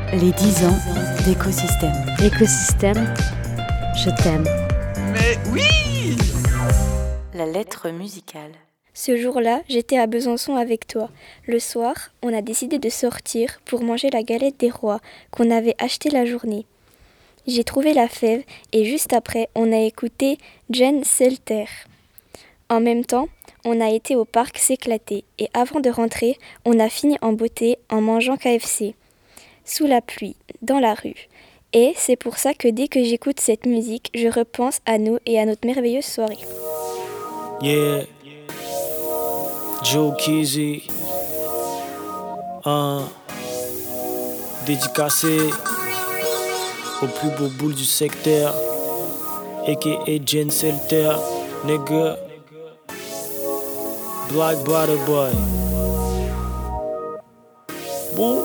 Les 10 ans d'écosystème. L'écosystème, je t'aime. Mais oui! La lettre musicale. Ce jour-là, j'étais à Besançon avec toi. Le soir, on a décidé de sortir pour manger la galette des rois qu'on avait achetée la journée. J'ai trouvé la fève et juste après, on a écouté Jen Selter. En même temps, on a été au parc s'éclater et avant de rentrer, on a fini en beauté en mangeant KFC. Sous la pluie, dans la rue. Et c'est pour ça que dès que j'écoute cette musique, je repense à nous et à notre merveilleuse soirée. Yeah, Joe Kizzy, dédicacé au plus beau boule du secteur, a.k.a. Jen Selter, nigga, Black Butter Boy. Bon,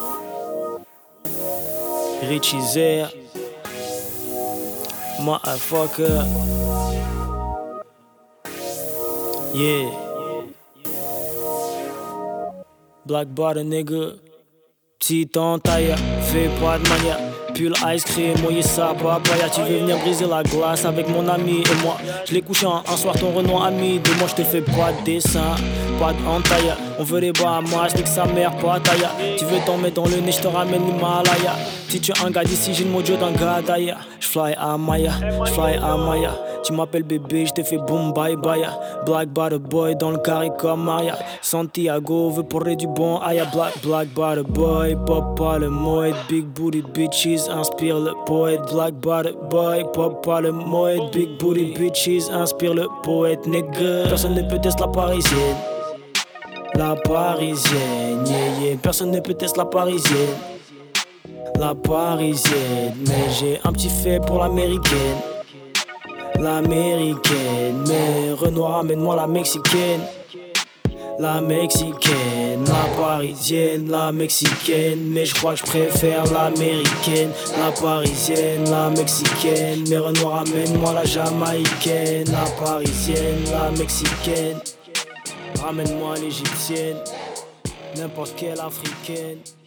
Richie Zer, motherfucker. Yeah, Black Butter nigga, petit entaille, fais pas de manière. Pull ice cream, mouillé ça, papaya. Tu veux venir briser la glace avec mon ami et moi. Je l'ai couché un soir, ton Renault ami. De moi, je te fais pas de dessin, pas d'entaille. On veut les Bahamas, nique sa mère, pas taille. Tu veux t'en mettre dans le nez, je te ramène l'Himalaya. Si tu es un gars d'ici, j'ai le mojo d'un gars d'ailleurs. J'fly à Maya, j'fly à Maya. Tu m'appelles bébé, je te fais boom bye bye. Black Butter Boy dans le carré comme Maria. Santiago veut porter du bon aïe. Black Butter Boy, pop pas le moed. Big booty bitches inspire le poète. Black Butter Boy, pop pas le moed. Big booty bitches inspire le poète, nigga. Personne ne peut tester la parisienne. La parisienne, yeah yeah. Personne ne peut tester la parisienne. La parisienne, mais j'ai un petit fait pour l'américaine. L'américaine, mais Renoir amène-moi la mexicaine. La mexicaine, la parisienne, la mexicaine, mais je crois que je préfère l'américaine. La parisienne, la mexicaine, mais Renoir amène-moi la jamaïcaine. La parisienne, la mexicaine, ramène-moi l'égyptienne, n'importe quelle africaine.